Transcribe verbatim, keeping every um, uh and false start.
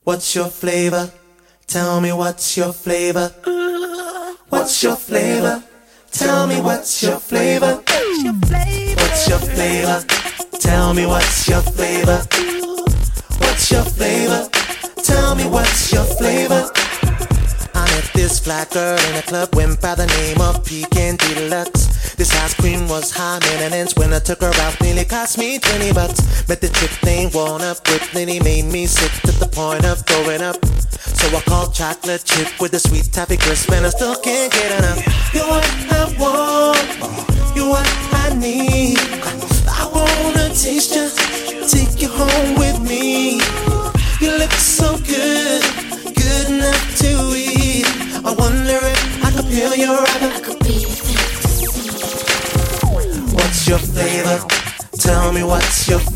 What's your flavor? Tell me what's your flavor? What's your flavor? Tell me what's your flavor? What's your flavor? Tell me what's your flavor? What's your flavor? Tell me what's your flavor? I met this fly girl in a club, went by the name of Pecan Deluxe. This ice cream was high maintenance. When I took her out, nearly cost me twenty bucks. Met the chick named Worn Up Whipped, he made me sick to the point of throwing up. So I called chocolate chip with a sweet toffee crisp, and I still can't get enough. You're what I want, you're what I need. I wanna taste you, take you home with me. You look so good, good enough to eat. I wonder if I could peel your rider. I could be your fantasy. What's your flavor? Tell me what's your